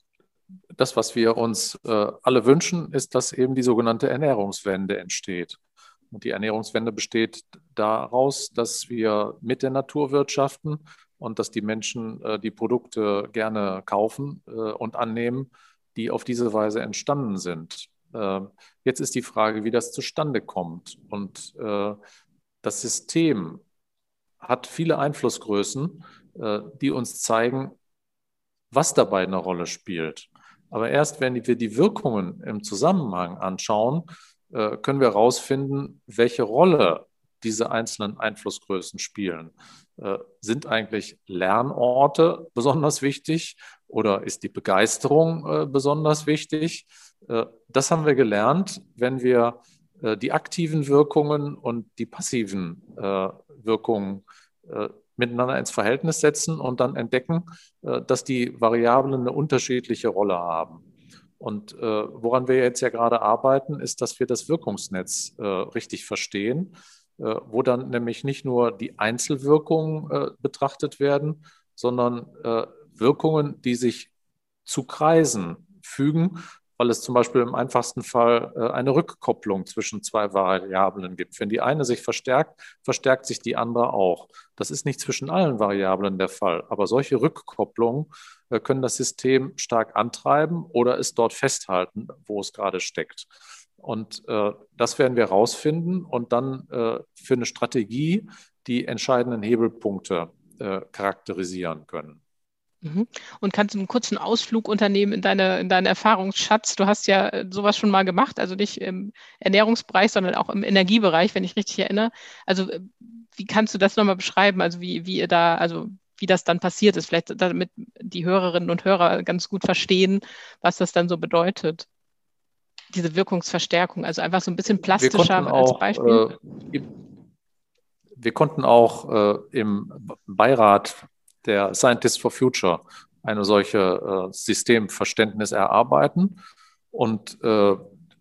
Das, was wir uns äh, alle wünschen, ist, dass eben die sogenannte Ernährungswende entsteht. Und die Ernährungswende besteht daraus, dass wir mit der Natur wirtschaften und dass die Menschen äh, die Produkte gerne kaufen äh, und annehmen, die auf diese Weise entstanden sind. Äh, jetzt ist die Frage, wie das zustande kommt. Und äh, das System hat viele Einflussgrößen, äh, die uns zeigen, was dabei eine Rolle spielt. Aber erst wenn wir die Wirkungen im Zusammenhang anschauen, können wir herausfinden, welche Rolle diese einzelnen Einflussgrößen spielen. Sind eigentlich Lernorte besonders wichtig oder ist die Begeisterung besonders wichtig? Das haben wir gelernt, wenn wir die aktiven Wirkungen und die passiven Wirkungen miteinander ins Verhältnis setzen und dann entdecken, dass die Variablen eine unterschiedliche Rolle haben. Und äh, woran wir jetzt ja gerade arbeiten, ist, dass wir das Wirkungsnetz äh, richtig verstehen, äh, wo dann nämlich nicht nur die Einzelwirkungen äh, betrachtet werden, sondern äh, Wirkungen, die sich zu Kreisen fügen, weil es zum Beispiel im einfachsten Fall äh, eine Rückkopplung zwischen zwei Variablen gibt. Wenn die eine sich verstärkt, verstärkt sich die andere auch. Das ist nicht zwischen allen Variablen der Fall, aber solche Rückkopplungen äh, können das System stark antreiben oder es dort festhalten, wo es gerade steckt. Und äh, das werden wir herausfinden und dann äh, für eine Strategie die entscheidenden Hebelpunkte äh, charakterisieren können. Und kannst du einen kurzen Ausflug unternehmen in, deine, in deinen Erfahrungsschatz? Du hast ja sowas schon mal gemacht, also nicht im Ernährungsbereich, sondern auch im Energiebereich, wenn ich richtig erinnere. Also wie kannst du das nochmal beschreiben? Also wie, wie ihr da, also wie das dann passiert ist, vielleicht damit die Hörerinnen und Hörer ganz gut verstehen, was das dann so bedeutet. Diese Wirkungsverstärkung, also einfach so ein bisschen plastischer auch, als Beispiel. Äh, wir konnten auch äh, im Beirat der Scientists for Future eine solche äh, Systemverständnis erarbeiten. Und äh,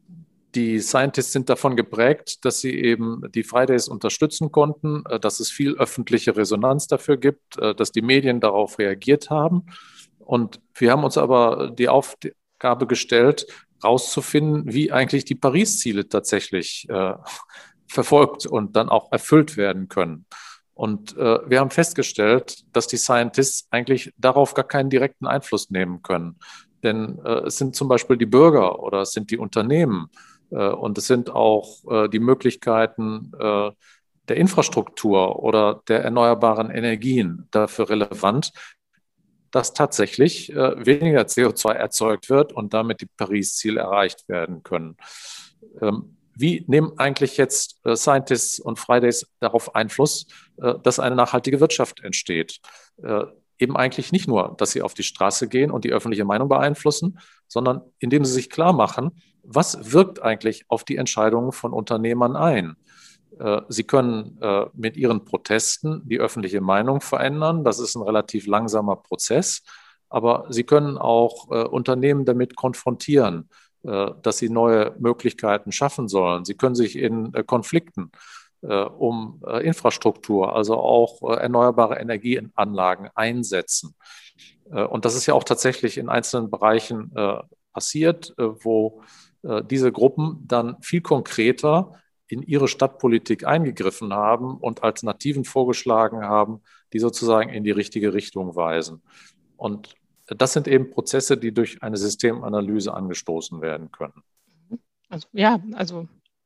die Scientists sind davon geprägt, dass sie eben die Fridays unterstützen konnten, äh, dass es viel öffentliche Resonanz dafür gibt, äh, dass die Medien darauf reagiert haben. Und wir haben uns aber die Aufgabe gestellt, herauszufinden, wie eigentlich die Paris-Ziele tatsächlich äh, verfolgt und dann auch erfüllt werden können. Und äh, wir haben festgestellt, dass die Scientists eigentlich darauf gar keinen direkten Einfluss nehmen können. Denn äh, es sind zum Beispiel die Bürger oder es sind die Unternehmen äh, und es sind auch äh, die Möglichkeiten äh, der Infrastruktur oder der erneuerbaren Energien dafür relevant, dass tatsächlich äh, weniger C O zwei erzeugt wird und damit die Paris-Ziele erreicht werden können. Ähm, wie nehmen eigentlich jetzt äh, Scientists und Fridays darauf Einfluss, äh, dass eine nachhaltige Wirtschaft entsteht? Äh, eben eigentlich nicht nur, dass sie auf die Straße gehen und die öffentliche Meinung beeinflussen, sondern indem sie sich klar machen, was wirkt eigentlich auf die Entscheidungen von Unternehmern ein? Äh, sie können äh, mit ihren Protesten die öffentliche Meinung verändern. Das ist ein relativ langsamer Prozess. Aber sie können auch äh, Unternehmen damit konfrontieren, äh, dass sie neue Möglichkeiten schaffen sollen. Sie können sich in äh, Konflikten äh, um äh, Infrastruktur, also auch äh, erneuerbare Energieanlagen einsetzen. Äh, und das ist ja auch tatsächlich in einzelnen Bereichen äh, passiert, äh, wo äh, diese Gruppen dann viel konkreter in ihre Stadtpolitik eingegriffen haben und Alternativen vorgeschlagen haben, die sozusagen in die richtige Richtung weisen. Und das sind eben Prozesse, die durch eine Systemanalyse angestoßen werden können. Also ja, also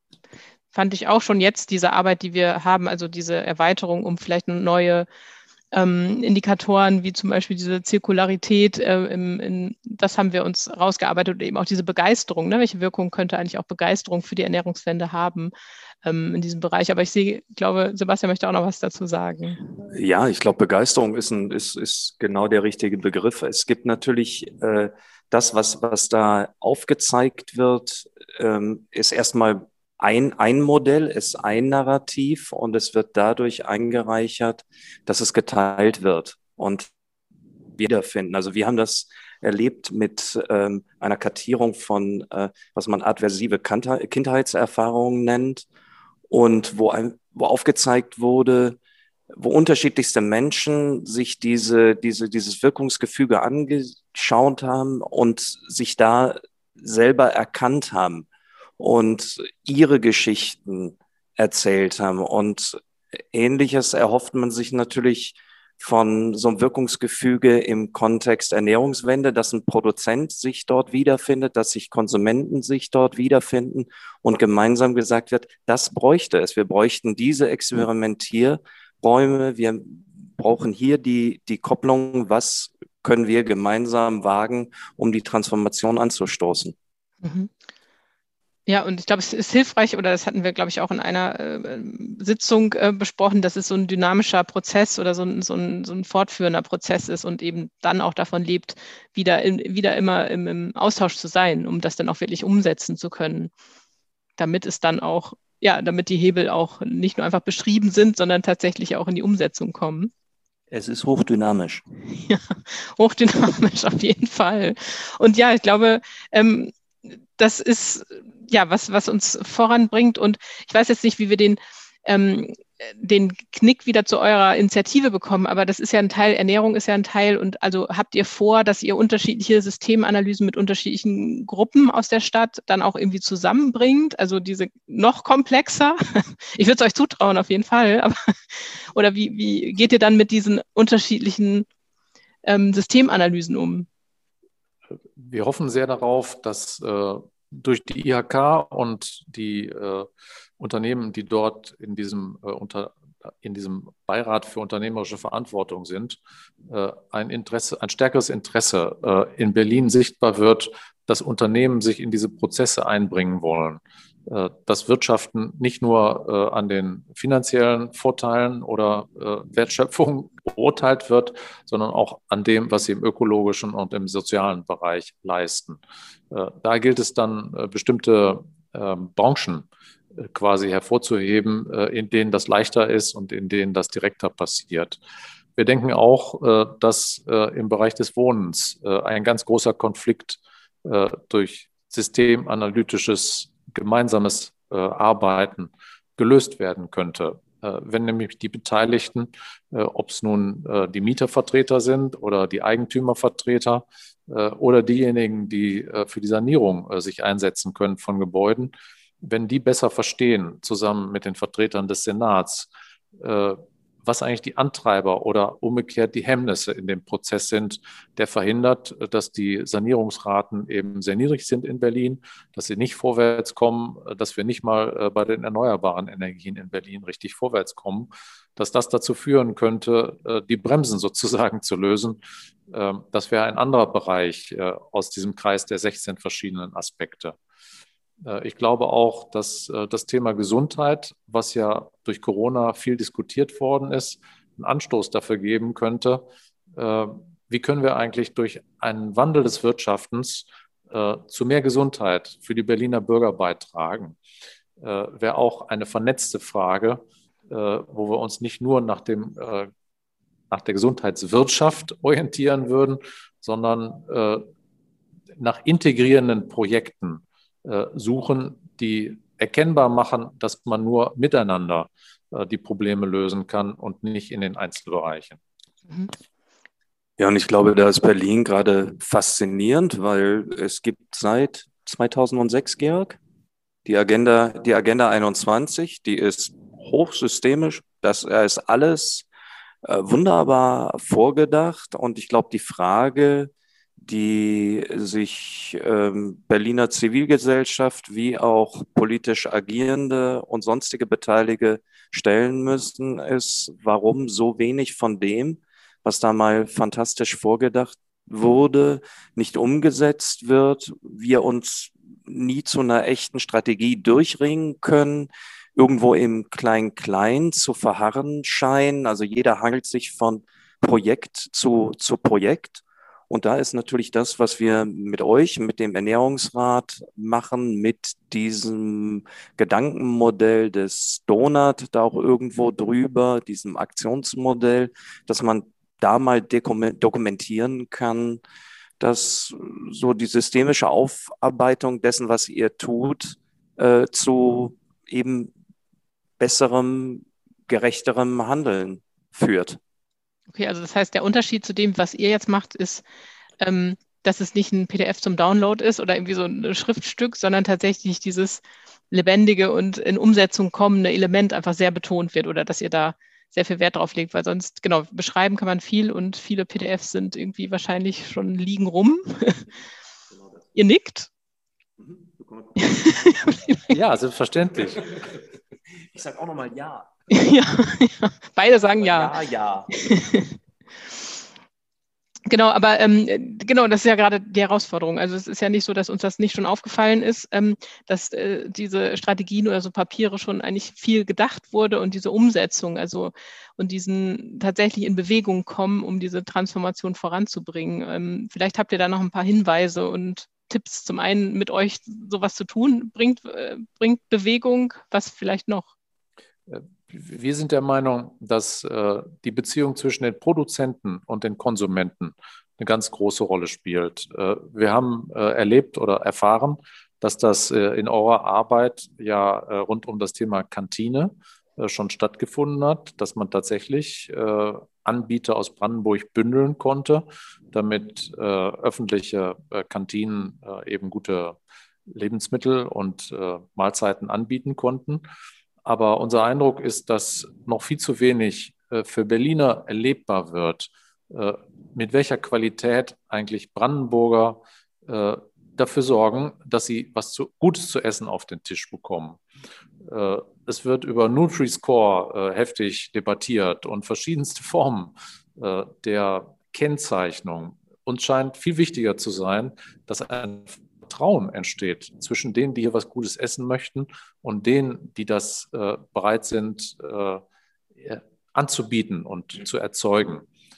fand ich auch schon jetzt diese Arbeit, die wir haben, also diese Erweiterung um vielleicht neue ähm, Indikatoren, wie zum Beispiel diese Zirkularität, äh, im, in, das haben wir uns rausgearbeitet und eben auch diese Begeisterung, ne? Welche Wirkung könnte eigentlich auch Begeisterung für die Ernährungswende haben ähm, in diesem Bereich. Aber ich sehe, glaube, Sebastian möchte auch noch was dazu sagen. Ja, ich glaube, Begeisterung ist, ein, ist, ist genau der richtige Begriff. Es gibt natürlich äh, das, was, was da aufgezeigt wird, ähm, ist erstmal ein, ein Modell, ist ein Narrativ und es wird dadurch eingereichert, dass es geteilt wird und wiederfinden. Also wir haben das erlebt mit ähm, einer Kartierung von, äh, was man adversive Kindheitserfahrungen nennt und wo, ein, wo aufgezeigt wurde, wo unterschiedlichste Menschen sich diese, diese, dieses Wirkungsgefüge angeschaut haben und sich da selber erkannt haben und ihre Geschichten erzählt haben. Und Ähnliches erhofft man sich natürlich von so einem Wirkungsgefüge im Kontext Ernährungswende, dass ein Produzent sich dort wiederfindet, dass sich Konsumenten sich dort wiederfinden und gemeinsam gesagt wird, das bräuchte es. Wir bräuchten diese Experimentierräume. Wir brauchen hier die, die Kopplung. Was können wir gemeinsam wagen, um die Transformation anzustoßen? Mhm. Ja, und ich glaube, es ist hilfreich, oder das hatten wir, glaube ich, auch in einer äh, Sitzung äh, besprochen, dass es so ein dynamischer Prozess oder so ein, so, ein, so ein fortführender Prozess ist und eben dann auch davon lebt, wieder, in, wieder immer im, im Austausch zu sein, um das dann auch wirklich umsetzen zu können, damit es dann auch, ja, damit die Hebel auch nicht nur einfach beschrieben sind, sondern tatsächlich auch in die Umsetzung kommen. Es ist hochdynamisch. Ja, hochdynamisch auf jeden Fall. Und ja, ich glaube, ähm, das ist ja was, was uns voranbringt. Und ich weiß jetzt nicht, wie wir den, ähm, den Knick wieder zu eurer Initiative bekommen, aber das ist ja ein Teil, Ernährung ist ja ein Teil. Und also habt ihr vor, dass ihr unterschiedliche Systemanalysen mit unterschiedlichen Gruppen aus der Stadt dann auch irgendwie zusammenbringt? Also diese noch komplexer? Ich würde es euch zutrauen, auf jeden Fall. Aber, oder wie, wie geht ihr dann mit diesen unterschiedlichen ähm, Systemanalysen um? Wir hoffen sehr darauf, dass äh, durch die I H K und die äh, Unternehmen, die dort in diesem, äh, unter, in diesem Beirat für unternehmerische Verantwortung sind, äh, ein Interesse, ein stärkeres Interesse äh, in Berlin sichtbar wird, dass Unternehmen sich in diese Prozesse einbringen wollen. Äh, dass Wirtschaften nicht nur äh, an den finanziellen Vorteilen oder äh, Wertschöpfung beurteilt wird, sondern auch an dem, was sie im ökologischen und im sozialen Bereich leisten. Äh, da gilt es dann, äh, bestimmte äh, Branchen äh, quasi hervorzuheben, äh, in denen das leichter ist und in denen das direkter passiert. Wir denken auch, äh, dass äh, im Bereich des Wohnens äh, ein ganz großer Konflikt äh, durch systemanalytisches gemeinsames äh, Arbeiten gelöst werden könnte. Äh, wenn nämlich die Beteiligten, äh, ob es nun äh, die Mietervertreter sind oder die Eigentümervertreter äh, oder diejenigen, die äh, für die Sanierung äh, sich einsetzen können von Gebäuden, wenn die besser verstehen, zusammen mit den Vertretern des Senats, äh, was eigentlich die Antreiber oder umgekehrt die Hemmnisse in dem Prozess sind, der verhindert, dass die Sanierungsraten eben sehr niedrig sind in Berlin, dass sie nicht vorwärts kommen, dass wir nicht mal bei den erneuerbaren Energien in Berlin richtig vorwärts kommen, dass das dazu führen könnte, die Bremsen sozusagen zu lösen. Das wäre ein anderer Bereich aus diesem Kreis der sechzehn verschiedenen Aspekte. Äh, ich glaube auch, dass äh, das Thema Gesundheit, was ja durch Corona viel diskutiert worden ist, einen Anstoß dafür geben könnte, äh, wie können wir eigentlich durch einen Wandel des Wirtschaftens äh, zu mehr Gesundheit für die Berliner Bürger beitragen. Äh, wäre auch eine vernetzte Frage, äh, wo wir uns nicht nur nach dem äh, nach der Gesundheitswirtschaft orientieren würden, sondern äh, nach integrierenden Projekten äh, suchen, die erkennbar machen, dass man nur miteinander äh, die Probleme lösen kann und nicht in den Einzelbereichen. Mhm. Ja, und ich glaube, da ist Berlin gerade faszinierend, weil es gibt seit zweitausendsechs, Georg, die Agenda, die Agenda einundzwanzig, die ist hochsystemisch, das ist alles äh, wunderbar vorgedacht. Und ich glaube, die Frage, die sich ähm, Berliner Zivilgesellschaft wie auch politisch Agierende und sonstige Beteiligte stellen müssen, ist, warum so wenig von dem, was da mal fantastisch vorgedacht wurde, nicht umgesetzt wird, wir uns nie zu einer echten Strategie durchringen können, irgendwo im Klein-Klein zu verharren scheinen. Also jeder hangelt sich von Projekt zu, zu Projekt. Und da ist natürlich das, was wir mit euch, mit dem Ernährungsrat machen, mit diesem Gedankenmodell des Donut da auch irgendwo drüber, diesem Aktionsmodell, dass man da mal dokumentieren kann, dass so die systemische Aufarbeitung dessen, was ihr tut, äh, zu eben besserem, gerechterem Handeln führt. Okay, also das heißt, der Unterschied zu dem, was ihr jetzt macht, ist, ähm, dass es nicht ein P D F zum Download ist oder irgendwie so ein Schriftstück, sondern tatsächlich dieses lebendige und in Umsetzung kommende Element einfach sehr betont wird oder dass ihr da sehr viel Wert drauf legt, weil sonst, genau, beschreiben kann man viel und viele P D Fs sind irgendwie wahrscheinlich schon liegen rum. Ihr nickt? Ja, selbstverständlich. Ich sage auch nochmal ja. Ja, ja, beide sagen ja. Ja, ja. Genau, aber ähm, genau, das ist ja gerade die Herausforderung. Also es ist ja nicht so, dass uns das nicht schon aufgefallen ist, ähm, dass äh, diese Strategien oder so Papiere schon eigentlich viel gedacht wurde und diese Umsetzung, also und diesen tatsächlich in Bewegung kommen, um diese Transformation voranzubringen. Ähm, vielleicht habt ihr da noch ein paar Hinweise und Tipps. Zum einen mit euch sowas zu tun, bringt, äh, bringt Bewegung, was vielleicht noch? Wir sind der Meinung, dass äh, die Beziehung zwischen den Produzenten und den Konsumenten eine ganz große Rolle spielt. Äh, wir haben äh, erlebt oder erfahren, dass das äh, in eurer Arbeit ja äh, rund um das Thema Kantine äh, schon stattgefunden hat, dass man tatsächlich äh, Anbieter aus Brandenburg bündeln konnte, damit äh, öffentliche äh, Kantinen äh, eben gute Lebensmittel und äh, Mahlzeiten anbieten konnten. Aber unser Eindruck ist, dass noch viel zu wenig äh, für Berliner erlebbar wird, äh, mit welcher Qualität eigentlich Brandenburger äh, dafür sorgen, dass sie was zu, Gutes zu essen auf den Tisch bekommen. Äh, es wird über Nutri-Score äh, heftig debattiert und verschiedenste Formen äh, der Kennzeichnung. Uns scheint viel wichtiger zu sein, dass ein Vertrauen entsteht zwischen denen, die hier was Gutes essen möchten und denen, die das äh, bereit sind äh, anzubieten und zu erzeugen.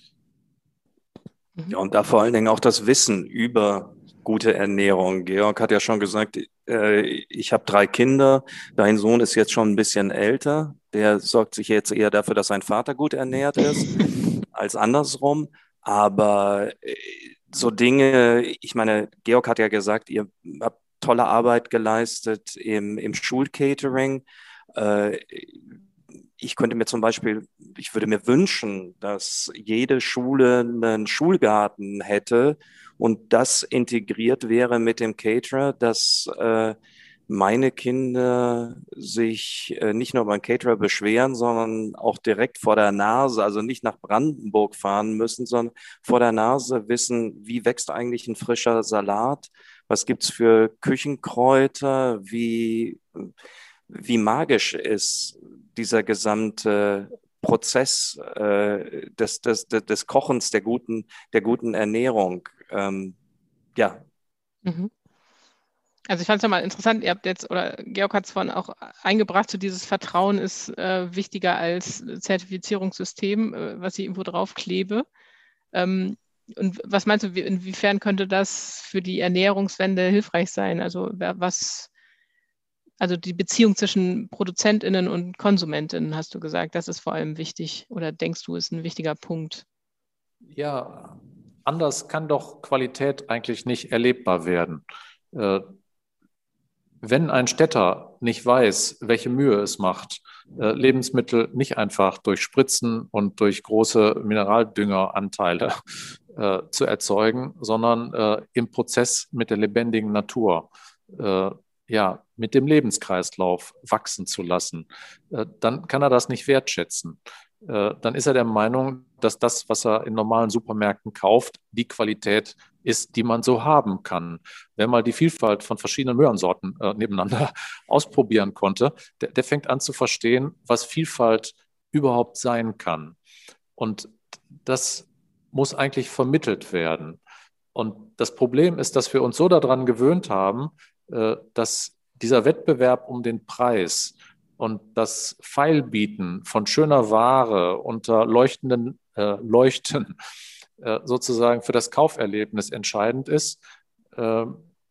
Ja, und da vor allen Dingen auch das Wissen über gute Ernährung. Georg hat ja schon gesagt, äh, ich habe drei Kinder, dein Sohn ist jetzt schon ein bisschen älter, der sorgt sich jetzt eher dafür, dass sein Vater gut ernährt ist, als andersrum. Aber äh, so Dinge, ich meine, Georg hat ja gesagt, ihr habt tolle Arbeit geleistet im, im Schulcatering. Äh, ich könnte mir zum Beispiel, ich würde mir wünschen, dass jede Schule einen Schulgarten hätte und das integriert wäre mit dem Caterer, dass äh, meine Kinder sich äh, nicht nur über den Caterer beschweren, sondern auch direkt vor der Nase, also nicht nach Brandenburg fahren müssen, sondern vor der Nase wissen, wie wächst eigentlich ein frischer Salat, was gibt es für Küchenkräuter, wie, wie magisch ist dieser gesamte Prozess äh, des, des, des, des Kochens, der guten, der guten Ernährung. Ähm, ja. Mhm. Also ich fand es ja mal interessant, ihr habt jetzt, oder Georg hat es vorhin auch eingebracht, so dieses Vertrauen ist äh, wichtiger als Zertifizierungssystem, äh, was ich irgendwo draufklebe. Ähm, und was meinst du, wie, inwiefern könnte das für die Ernährungswende hilfreich sein? Also was, also die Beziehung zwischen ProduzentInnen und KonsumentInnen, hast du gesagt, das ist vor allem wichtig, oder denkst du, ist ein wichtiger Punkt? Ja, anders kann doch Qualität eigentlich nicht erlebbar werden. Äh, Wenn ein Städter nicht weiß, welche Mühe es macht, äh, Lebensmittel nicht einfach durch Spritzen und durch große Mineraldüngeranteile äh, zu erzeugen, sondern äh, im Prozess mit der lebendigen Natur, äh, ja, mit dem Lebenskreislauf wachsen zu lassen, äh, dann kann er das nicht wertschätzen. Äh, dann ist er der Meinung, dass das, was er in normalen Supermärkten kauft, die Qualität ist, die man so haben kann. Wer mal die Vielfalt von verschiedenen Möhrensorten äh, nebeneinander ausprobieren konnte, der, der fängt an zu verstehen, was Vielfalt überhaupt sein kann. Und das muss eigentlich vermittelt werden. Und das Problem ist, dass wir uns so daran gewöhnt haben, äh, dass dieser Wettbewerb um den Preis und das Feilbieten von schöner Ware unter leuchtenden äh, Leuchten äh, sozusagen für das Kauferlebnis entscheidend ist. Äh,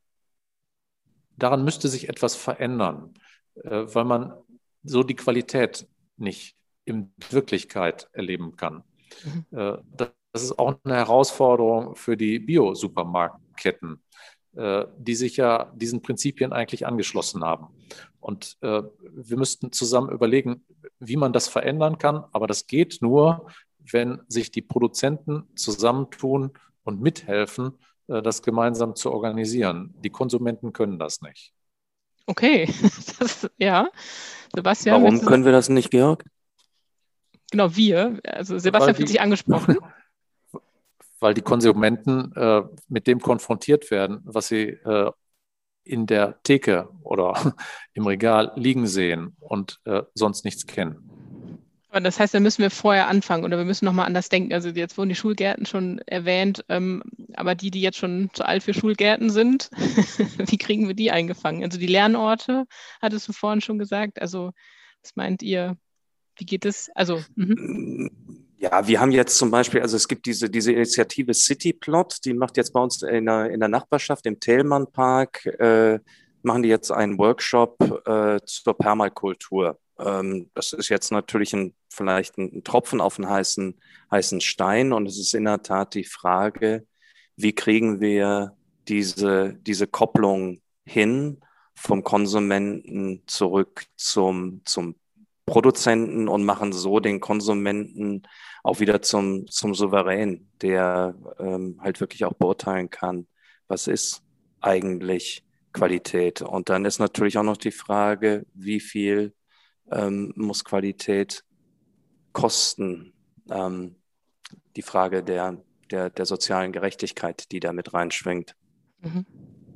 daran müsste sich etwas verändern, äh, weil man so die Qualität nicht in Wirklichkeit erleben kann. Mhm. Äh, das ist auch eine Herausforderung für die Bio-Supermarktketten, äh, die sich ja diesen Prinzipien eigentlich angeschlossen haben. Und äh, wir müssten zusammen überlegen, wie man das verändern kann. Aber das geht nur, wenn sich die Produzenten zusammentun und mithelfen, äh, das gemeinsam zu organisieren. Die Konsumenten können das nicht. Okay, das, ja. Sebastian, warum können wir das nicht, Georg? Genau, wir. Also Sebastian fühlt sich angesprochen. Weil die Konsumenten äh, mit dem konfrontiert werden, was sie äh, in der Theke oder im Regal liegen sehen und äh, sonst nichts kennen. Aber das heißt, dann müssen wir vorher anfangen oder wir müssen nochmal anders denken. Also jetzt wurden die Schulgärten schon erwähnt, ähm, aber die, die jetzt schon zu alt für Schulgärten sind, wie kriegen wir die eingefangen? Also die Lernorte, hattest du vorhin schon gesagt. Also was meint ihr? Wie geht es? Also, mhm. Ja, wir haben jetzt zum Beispiel, also es gibt diese, diese Initiative Cityplot, die macht jetzt bei uns in der, in der Nachbarschaft im Thälmann-Park, äh, machen die jetzt einen Workshop äh, zur Permakultur. Ähm, das ist jetzt natürlich ein, vielleicht ein, ein Tropfen auf einen heißen, heißen Stein und es ist in der Tat die Frage, wie kriegen wir diese, diese Kopplung hin vom Konsumenten zurück zum, zum Produzenten und machen so den Konsumenten auch wieder zum, zum Souverän, der ähm, halt wirklich auch beurteilen kann, was ist eigentlich Qualität. Und dann ist natürlich auch noch die Frage, wie viel ähm, muss Qualität kosten? Ähm, die Frage der, der, der sozialen Gerechtigkeit, die da mit reinschwingt. Mhm.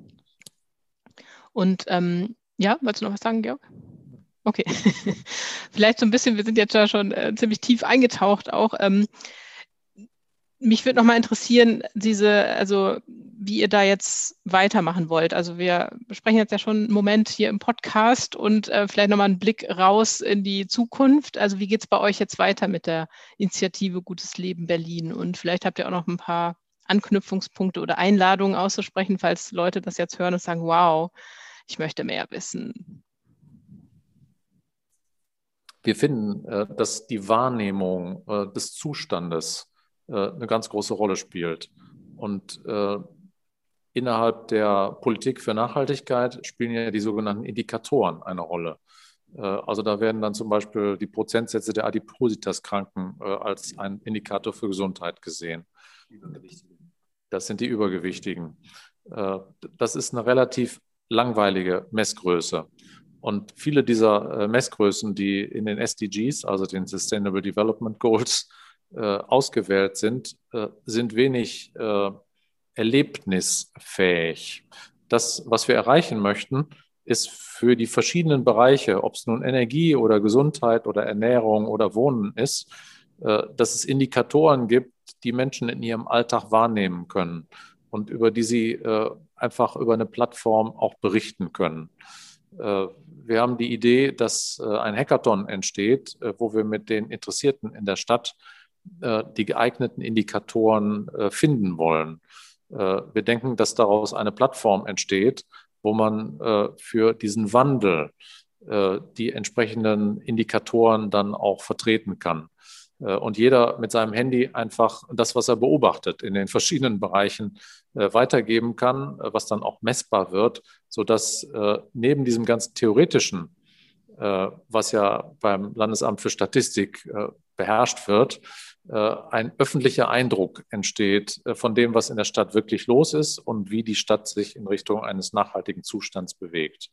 Und ähm, ja, wolltest du noch was sagen, Georg? Okay, vielleicht so ein bisschen, wir sind jetzt ja schon äh, ziemlich tief eingetaucht auch. Ähm, mich würde nochmal interessieren, diese, also wie ihr da jetzt weitermachen wollt. Also wir besprechen jetzt ja schon einen Moment hier im Podcast und äh, vielleicht nochmal einen Blick raus in die Zukunft. Also wie geht es bei euch jetzt weiter mit der Initiative Gutes Leben Berlin? Und vielleicht habt ihr auch noch ein paar Anknüpfungspunkte oder Einladungen auszusprechen, falls Leute das jetzt hören und sagen, wow, ich möchte mehr wissen. Wir finden, dass die Wahrnehmung des Zustandes eine ganz große Rolle spielt. Und innerhalb der Politik für Nachhaltigkeit spielen ja die sogenannten Indikatoren eine Rolle. Also da werden dann zum Beispiel die Prozentsätze der Adipositas-Kranken als ein Indikator für Gesundheit gesehen. Das sind die Übergewichtigen. Das ist eine relativ langweilige Messgröße. Und viele dieser äh, Messgrößen, die in den S D Gs, also den Sustainable Development Goals, äh, ausgewählt sind, äh, sind wenig äh, erlebnisfähig. Das, was wir erreichen möchten, ist für die verschiedenen Bereiche, ob es nun Energie oder Gesundheit oder Ernährung oder Wohnen ist, äh, dass es Indikatoren gibt, die Menschen in ihrem Alltag wahrnehmen können und über die sie äh, einfach über eine Plattform auch berichten können. Wir haben die Idee, dass ein Hackathon entsteht, wo wir mit den Interessierten in der Stadt die geeigneten Indikatoren finden wollen. Wir denken, dass daraus eine Plattform entsteht, wo man für diesen Wandel die entsprechenden Indikatoren dann auch vertreten kann. Und jeder mit seinem Handy einfach das, was er beobachtet, in den verschiedenen Bereichen weitergeben kann, was dann auch messbar wird, sodass neben diesem ganzen Theoretischen, was ja beim Landesamt für Statistik beherrscht wird, ein öffentlicher Eindruck entsteht von dem, was in der Stadt wirklich los ist und wie die Stadt sich in Richtung eines nachhaltigen Zustands bewegt.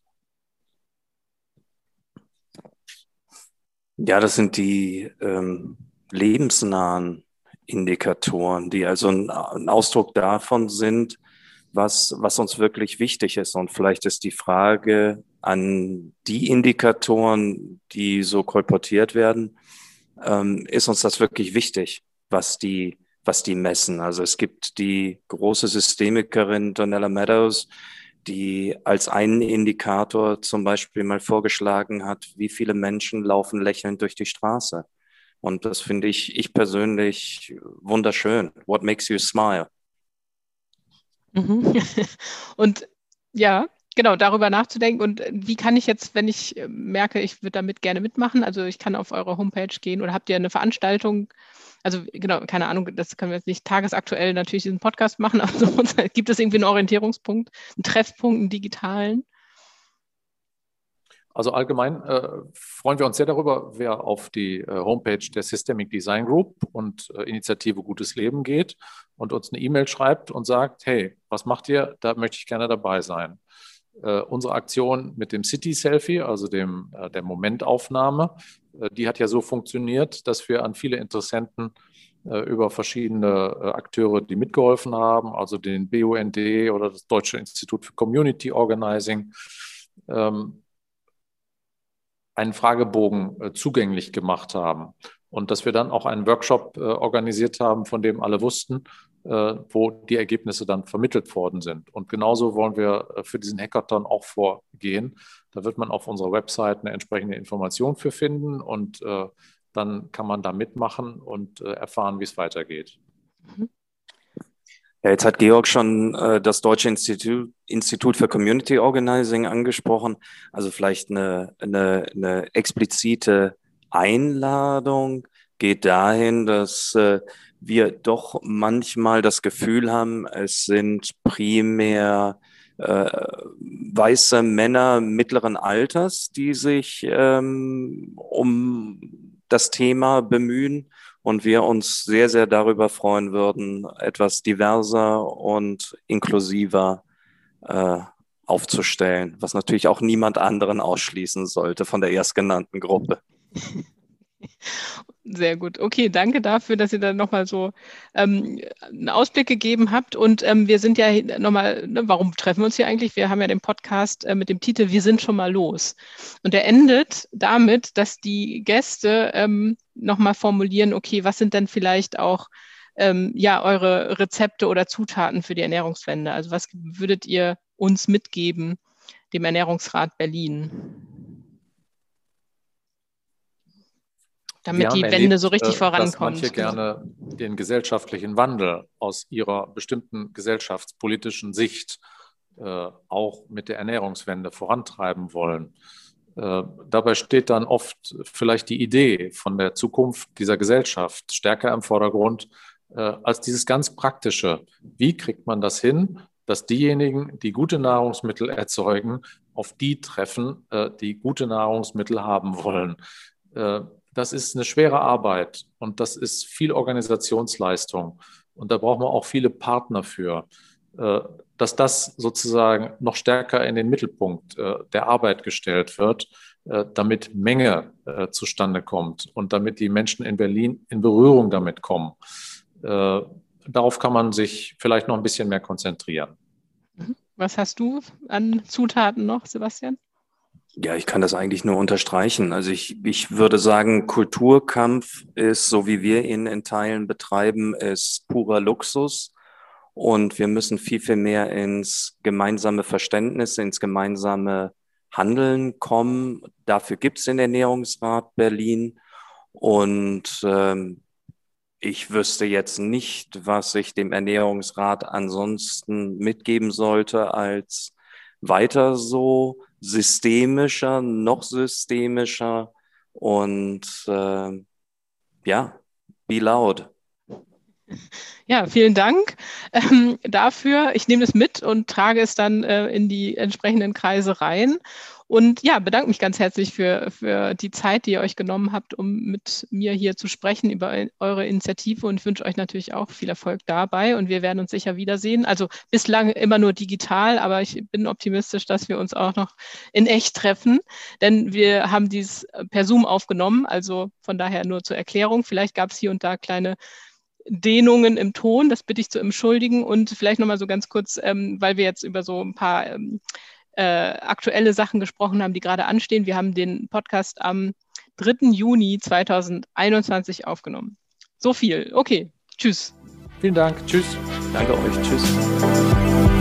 Ja, das sind die ähm, lebensnahen Indikatoren, die also ein, ein Ausdruck davon sind, was, was uns wirklich wichtig ist. Und vielleicht ist die Frage an die Indikatoren, die so kolportiert werden, ähm, ist uns das wirklich wichtig, was die, was die messen? Also es gibt die große Systemikerin Donella Meadows, die als einen Indikator zum Beispiel mal vorgeschlagen hat, wie viele Menschen laufen lächelnd durch die Straße. Und das finde ich, ich persönlich wunderschön. What makes you smile? Mhm. Und ja, genau, darüber nachzudenken. Und wie kann ich jetzt, wenn ich merke, ich würde damit gerne mitmachen, also ich kann auf eure Homepage gehen oder habt ihr eine Veranstaltung? Also genau, keine Ahnung, das können wir jetzt nicht tagesaktuell natürlich diesen Podcast machen, aber so, gibt es irgendwie einen Orientierungspunkt, einen Treffpunkt, einen digitalen? Also allgemein äh, freuen wir uns sehr darüber, wer auf die äh, Homepage der Systemic Design Group und äh, Initiative Gutes Leben geht und uns eine E-Mail schreibt und sagt, hey, was macht ihr? Da möchte ich gerne dabei sein. Äh, unsere Aktion mit dem City-Selfie, also dem, äh, der Momentaufnahme, äh, die hat ja so funktioniert, dass wir an viele Interessenten äh, über verschiedene äh, Akteure, die mitgeholfen haben, also den B U N D oder das Deutsche Institut für Community Organizing, ähm, einen Fragebogen äh, zugänglich gemacht haben und dass wir dann auch einen Workshop äh, organisiert haben, von dem alle wussten, äh, wo die Ergebnisse dann vermittelt worden sind. Und genauso wollen wir äh, für diesen Hackathon auch vorgehen. Da wird man auf unserer Website eine entsprechende Information für finden und äh, dann kann man da mitmachen und äh, erfahren, wie es weitergeht. Mhm. Ja, jetzt hat Georg schon äh, das Deutsche Institut, Institut für Community Organizing angesprochen. Also vielleicht eine, eine, eine explizite Einladung geht dahin, dass äh, wir doch manchmal das Gefühl haben, es sind primär äh, weiße Männer mittleren Alters, die sich ähm, um das Thema bemühen. Und wir uns sehr, sehr darüber freuen würden, etwas diverser und inklusiver äh, aufzustellen, was natürlich auch niemand anderen ausschließen sollte von der erstgenannten Gruppe. Sehr gut. Okay, danke dafür, dass ihr da nochmal so ähm, einen Ausblick gegeben habt. Und ähm, wir sind ja nochmal, ne, warum treffen wir uns hier eigentlich? Wir haben ja den Podcast äh, mit dem Titel Wir sind schon mal los. Und der endet damit, dass die Gäste ähm, nochmal formulieren, okay, was sind denn vielleicht auch ähm, ja, eure Rezepte oder Zutaten für die Ernährungswende? Also was würdet ihr uns mitgeben, dem Ernährungsrat Berlin? Damit die erlebt, Wende so richtig vorankommt. Dass manche gerne den gesellschaftlichen Wandel aus ihrer bestimmten gesellschaftspolitischen Sicht äh, auch mit der Ernährungswende vorantreiben wollen. Äh, dabei steht dann oft vielleicht die Idee von der Zukunft dieser Gesellschaft stärker im Vordergrund äh, als dieses ganz Praktische. Wie kriegt man das hin, dass diejenigen, die gute Nahrungsmittel erzeugen, auf die treffen, äh, die gute Nahrungsmittel haben wollen? Äh, Das ist eine schwere Arbeit und das ist viel Organisationsleistung. Und da braucht man auch viele Partner für, dass das sozusagen noch stärker in den Mittelpunkt der Arbeit gestellt wird, damit Menge zustande kommt und damit die Menschen in Berlin in Berührung damit kommen. Darauf kann man sich vielleicht noch ein bisschen mehr konzentrieren. Was hast du an Zutaten noch, Sebastian? Ja, ich kann das eigentlich nur unterstreichen. Also ich, ich würde sagen, Kulturkampf ist, so wie wir ihn in Teilen betreiben, ist purer Luxus. Und wir müssen viel, viel mehr ins gemeinsame Verständnis, ins gemeinsame Handeln kommen. Dafür gibt es den Ernährungsrat Berlin. Und ähm, ich wüsste jetzt nicht, was ich dem Ernährungsrat ansonsten mitgeben sollte, als weiter so systemischer, noch systemischer und äh, ja, be loud. Ja, vielen Dank ähm, dafür. Ich nehme es mit und trage es dann äh, in die entsprechenden Kreise rein. Und ja, bedanke mich ganz herzlich für, für die Zeit, die ihr euch genommen habt, um mit mir hier zu sprechen über eure Initiative, und wünsche euch natürlich auch viel Erfolg dabei, und wir werden uns sicher wiedersehen. Also bislang immer nur digital, aber ich bin optimistisch, dass wir uns auch noch in echt treffen, denn wir haben dies per Zoom aufgenommen, also von daher nur zur Erklärung. Vielleicht gab es hier und da kleine Dehnungen im Ton, das bitte ich zu entschuldigen. Und vielleicht nochmal so ganz kurz, ähm, weil wir jetzt über so ein paar ähm, äh, aktuelle Sachen gesprochen haben, die gerade anstehen. Wir haben den Podcast am dritten Juni zweitausendeinundzwanzig aufgenommen. So viel. Okay, tschüss. Vielen Dank. Tschüss. Danke euch. Tschüss.